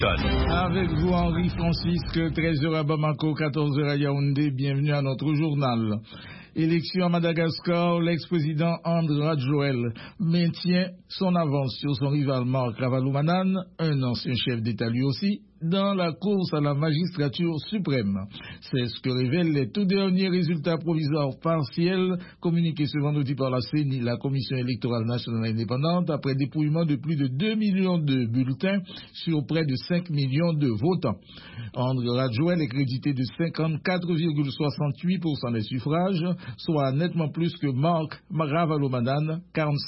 Avec vous, Henri Francisque, 13h à Bamako, 14h à Yaoundé. Bienvenue à notre journal. Élection à Madagascar, l'ex-président André Radjoël maintient son avance sur son rival Marc Ravalomanane, un ancien chef d'État lui aussi, dans la course à la magistrature suprême. C'est ce que révèlent les tout derniers résultats provisoires partiels communiqués ce vendredi par la CENI, la Commission électorale nationale indépendante, après dépouillement de plus de 2 millions de bulletins sur près de 5 millions de votants. André Radjoël est crédité de 54,68% des suffrages, soit nettement plus que Marc Ravalomanane,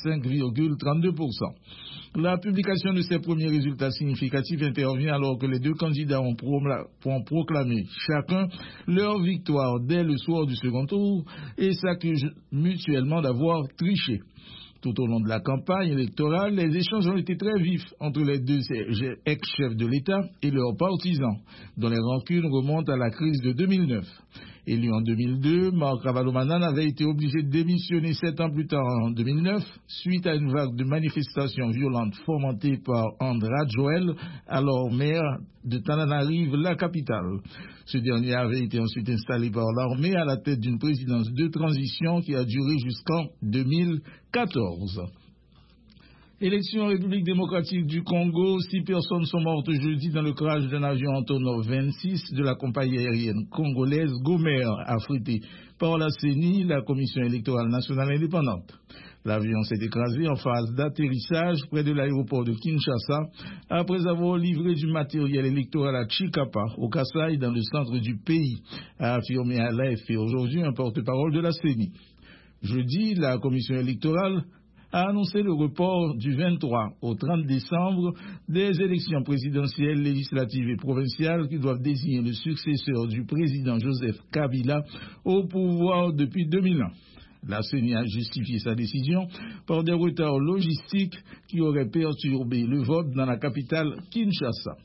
45,32%. La publication de ces premiers résultats significatifs intervient alors que les deux candidats ont proclamé chacun leur victoire dès le soir du second tour et s'accusent mutuellement d'avoir triché. Tout au long de la campagne électorale, les échanges ont été très vifs entre les deux ex-chefs de l'État et leurs partisans, dont les rancunes remontent à la crise de 2009. Élu en 2002, Marc Ravalomanane avait été obligé de démissionner 7 ans plus tard en 2009, suite à une vague de manifestations violentes fomentées par André Radjoël, alors maire de Tananarive, la capitale. Ce dernier avait été ensuite installé par l'armée à la tête d'une présidence de transition qui a duré jusqu'en 2014. Élection en République démocratique du Congo, 6 personnes sont mortes jeudi dans le crash d'un avion Antonov 26 de la compagnie aérienne congolaise Gomer, affrété par la CENI, la Commission électorale nationale indépendante. L'avion s'est écrasé en phase d'atterrissage près de l'aéroport de Kinshasa après avoir livré du matériel électoral à Chikapa, au Kasaï, dans le centre du pays, a affirmé à l'AFP aujourd'hui un porte-parole de la CENI. Jeudi, la Commission électorale a annoncé le report du 23 au 30 décembre des élections présidentielles, législatives et provinciales qui doivent désigner le successeur du président Joseph Kabila au pouvoir depuis 2001. La CENI a justifié sa décision par des retards logistiques qui auraient perturbé le vote dans la capitale Kinshasa.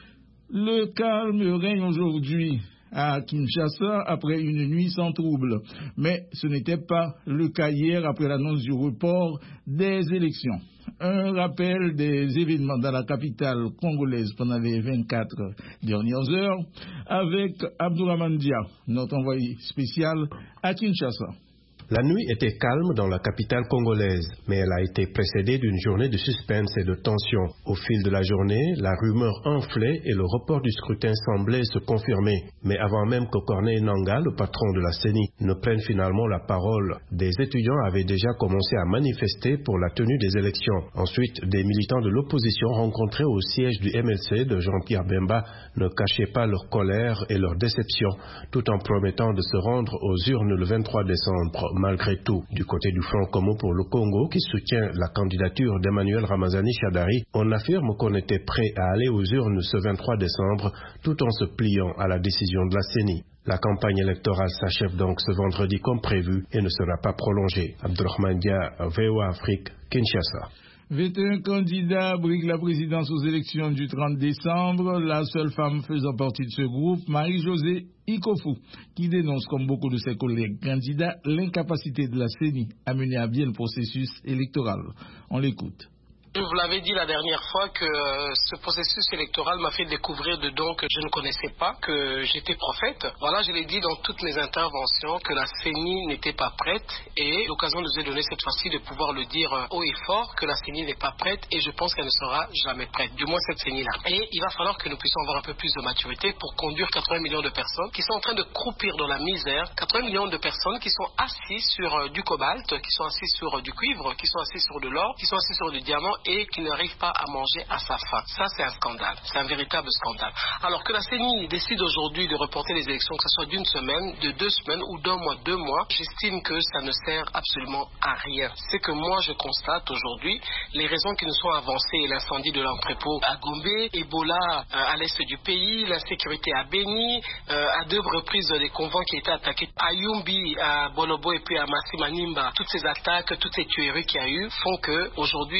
Le calme règne aujourd'hui à Kinshasa après une nuit sans trouble. Mais ce n'était pas le cas hier après l'annonce du report des élections. Un rappel des événements dans la capitale congolaise pendant les 24 dernières heures avec Abdourahmane Dia, notre envoyé spécial à Kinshasa. La nuit était calme dans la capitale congolaise, mais elle a été précédée d'une journée de suspense et de tension. Au fil de la journée, la rumeur enflait et le report du scrutin semblait se confirmer. Mais avant même que Corneille Nangaa, le patron de la CENI, ne prenne finalement la parole, des étudiants avaient déjà commencé à manifester pour la tenue des élections. Ensuite, des militants de l'opposition rencontrés au siège du MLC de Jean-Pierre Bemba ne cachaient pas leur colère et leur déception, tout en promettant de se rendre aux urnes le 23 décembre. Malgré tout, du côté du Front commun pour le Congo, qui soutient la candidature d'Emmanuel Ramazani Shadari, on affirme qu'on était prêt à aller aux urnes ce 23 décembre, tout en se pliant à la décision de la CENI. La campagne électorale s'achève donc ce vendredi comme prévu et ne sera pas prolongée. Abdourahmane Dia, VOA Afrique, Kinshasa. 21 candidats briguent la présidence aux élections du 30 décembre. La seule femme faisant partie de ce groupe, Marie-Josée Ikofu, qui dénonce, comme beaucoup de ses collègues candidats, l'incapacité de la CENI à mener à bien le processus électoral. On l'écoute. Je vous l'avais dit la dernière fois que ce processus électoral m'a fait découvrir de dons que je ne connaissais pas, que j'étais prophète. Voilà, je l'ai dit dans toutes mes interventions que la CENI n'était pas prête et l'occasion nous est donnée cette fois-ci de pouvoir le dire haut et fort que la CENI n'est pas prête et je pense qu'elle ne sera jamais prête, du moins cette CENI-là. Et il va falloir que nous puissions avoir un peu plus de maturité pour conduire 80 millions de personnes qui sont en train de croupir dans la misère, 80 millions de personnes qui sont assises sur du cobalt, qui sont assises sur du cuivre, qui sont assises sur de l'or, qui sont assises sur du diamant et qui n'arrive pas à manger à sa faim. Ça, c'est un scandale. C'est un véritable scandale. Alors que la CENI décide aujourd'hui de reporter les élections, que ce soit d'une semaine, de 2 semaines ou d'un mois, 2 mois, j'estime que ça ne sert absolument à rien. C'est que moi, je constate aujourd'hui les raisons qui nous sont avancées, l'incendie de l'entrepôt à Gombe, Ebola à l'est du pays, l'insécurité à Beni, à 2 reprises des convois qui étaient attaqués à Yumbi, à Bolobo et puis à Massimanimba. Toutes ces attaques, toutes ces tueries qu'il y a eu font que aujourd'hui la CENI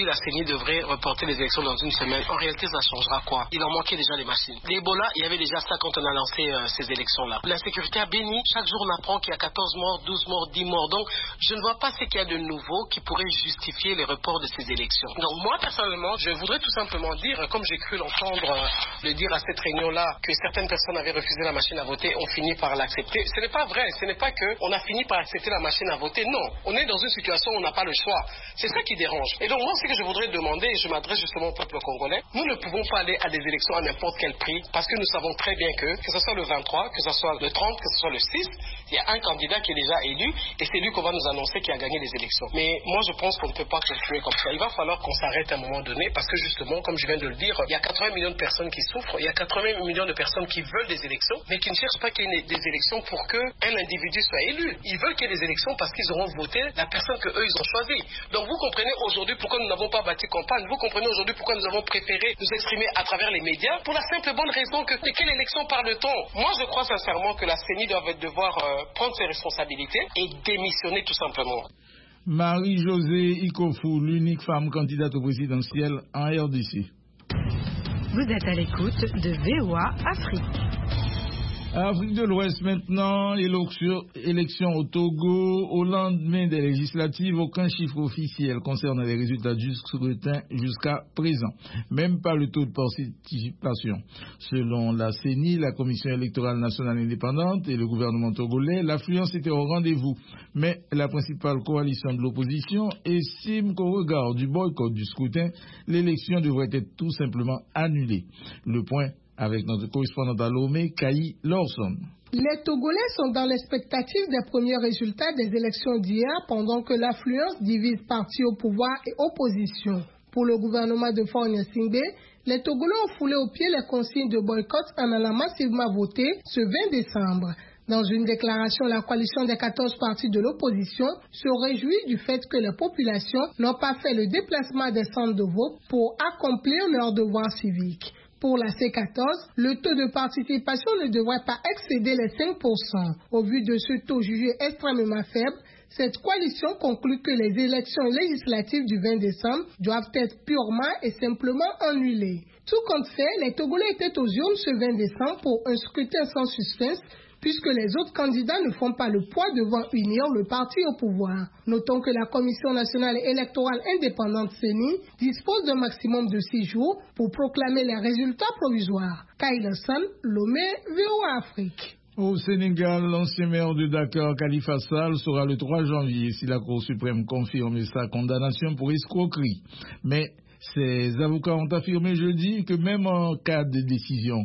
devrait reporter les élections dans une semaine. En réalité, ça changera quoi? Il en manquait déjà les machines. L'Ebola, il y avait déjà ça quand on a lancé ces élections-là. L'insécurité a béni. Chaque jour, on apprend qu'il y a 14 morts, 12 morts, 10 morts. Donc, je ne vois pas ce qu'il y a de nouveau qui pourrait justifier les reports de ces élections. Donc, moi, personnellement, je voudrais tout simplement dire, comme j'ai cru l'entendre le dire à cette réunion-là, que certaines personnes avaient refusé la machine à voter, ont fini par l'accepter. Ce n'est pas vrai. Ce n'est pas qu'on a fini par accepter la machine à voter. Non. On est dans une situation où on n'a pas le choix. C'est ça qui dérange. Et donc, moi, ce que je voudrais demander, et je m'adresse justement au peuple congolais, nous ne pouvons pas aller à des élections à n'importe quel prix, parce que nous savons très bien que ce soit le 23, que ce soit le 30, que ce soit le 6, il y a un candidat qui est déjà élu, et c'est lui qu'on va nous annoncer qui a gagné les élections. Mais moi, je pense qu'on ne peut pas continuer comme ça. Il va falloir qu'on s'arrête à un moment donné, parce que justement, comme je viens de le dire, il y a 80 millions de personnes qui souffrent, il y a 80 millions de personnes qui veulent des élections, mais qui ne cherchent pas qu'il y ait des élections pour qu'un individu soit élu. Ils veulent qu'il y ait des élections parce qu'ils auront voté la personne qu'eux, ils ont choisie. Donc vous comprenez aujourd'hui pourquoi nous n'avons pas bâti campagne, vous comprenez aujourd'hui pourquoi nous avons préféré nous exprimer à travers les médias, pour la simple et bonne raison que de quelle élection parle-t-on? Moi, je crois sincèrement que la CENI doit devoir prendre ses responsabilités et démissionner tout simplement. Marie-Josée Ikofou, l'unique femme candidate au présidentiel en RDC. Vous êtes à l'écoute de VOA Afrique. Afrique de l'Ouest maintenant, élection au Togo. Au lendemain des législatives, aucun chiffre officiel concernant les résultats du scrutin jusqu'à présent. Même pas le taux de participation. Selon la CENI, la Commission électorale nationale indépendante et le gouvernement togolais, l'affluence était au rendez-vous. Mais la principale coalition de l'opposition estime qu'au regard du boycott du scrutin, l'élection devrait être tout simplement annulée. Le point avec notre correspondant à Lomé, Kaï Lawson. Les Togolais sont dans l'expectative des premiers résultats des élections d'hier pendant que l'affluence divise partis au pouvoir et opposition. Pour le gouvernement de Faure Gnassingbé, les Togolais ont foulé aux pieds les consignes de boycott en allant massivement voter ce 20 décembre. Dans une déclaration, la coalition des 14 partis de l'opposition se réjouit du fait que les populations n'ont pas fait le déplacement des centres de vote pour accomplir leurs devoirs civiques. Pour la C14, le taux de participation ne devrait pas excéder les 5%. Au vu de ce taux jugé extrêmement faible, cette coalition conclut que les élections législatives du 20 décembre doivent être purement et simplement annulées. Tout compte fait, les Togolais étaient aux urnes ce 20 décembre pour un scrutin sans suspense, puisque les autres candidats ne font pas le poids devant unir le parti au pouvoir. Notons que la Commission nationale électorale indépendante CENI dispose d'un maximum de 6 jours pour proclamer les résultats provisoires. Kaïla San, Lomé, VOA Afrique. Au Sénégal, l'ancien maire de Dakar, Khalifa Sall, sera le 3 janvier si la Cour suprême confirme sa condamnation pour escroquerie. Mais ses avocats ont affirmé jeudi que même en cas de décision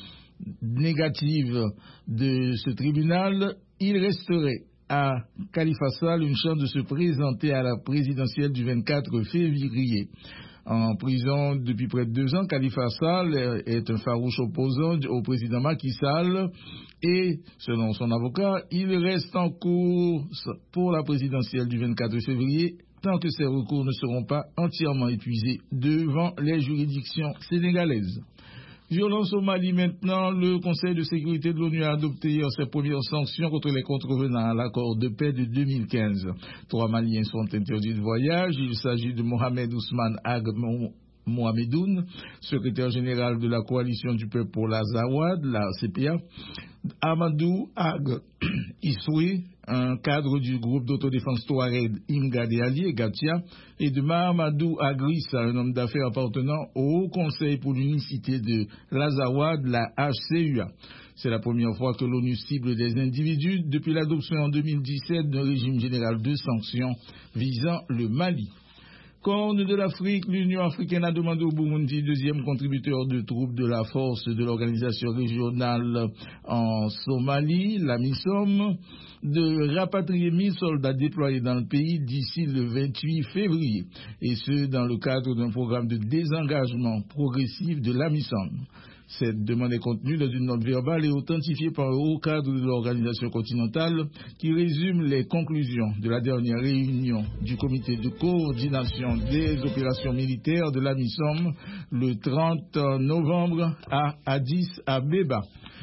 négative de ce tribunal, il resterait à Khalifa Sall une chance de se présenter à la présidentielle du 24 février. En prison depuis près de 2 ans, Khalifa Sall est un farouche opposant au président Macky Sall et, selon son avocat, il reste en course pour la présidentielle du 24 février tant que ses recours ne seront pas entièrement épuisés devant les juridictions sénégalaises. Violence au Mali maintenant, le Conseil de sécurité de l'ONU a adopté hier ses premières sanctions contre les contrevenants à l'accord de paix de 2015. 3 Maliens sont interdits de voyage. Il s'agit de Mohamed Ousmane Ag Mohamedoun, secrétaire général de la Coalition du Peuple pour l'Azawad, la CPA, Amadou Ag Issoui, un cadre du groupe d'autodéfense Touareg Imgad et alliés, Gatia, et de Mahamadou Agrissa, un homme d'affaires appartenant au Haut Conseil pour l'unicité de l'Azawad, la HCUA. C'est la première fois que l'ONU cible des individus depuis l'adoption en 2017 d'un régime général de sanctions visant le Mali. Corne de l'Afrique, l'Union africaine a demandé au Burundi, deuxième contributeur de troupes de la force de l'organisation régionale en Somalie, la MISOM, de rapatrier 1000 soldats déployés dans le pays d'ici le 28 février, et ce dans le cadre d'un programme de désengagement progressif de la MISOM. Cette demande est contenue dans une note verbale et authentifiée par un haut cadre de l'organisation continentale qui résume les conclusions de la dernière réunion du comité de coordination des opérations militaires de la MISOM le 30 novembre à Addis Abeba.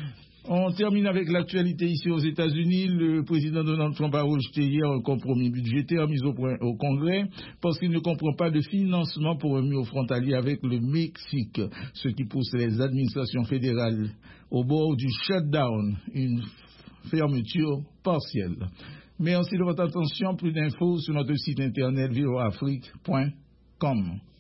On termine avec l'actualité ici aux États-Unis. Le président Donald Trump a rejeté hier un compromis budgétaire mis au point au Congrès parce qu'il ne comprend pas de financement pour un mur frontalier avec le Mexique, ce qui pousse les administrations fédérales au bord du shutdown, une fermeture partielle. Merci de votre attention. Plus d'infos sur notre site internet voaafrique.com.